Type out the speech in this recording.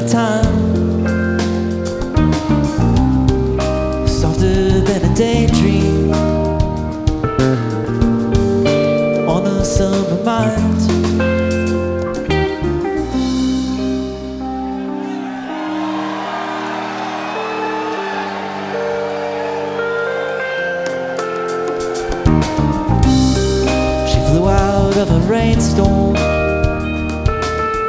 time, softer than a daydream on a summer night. She flew out of a rainstorm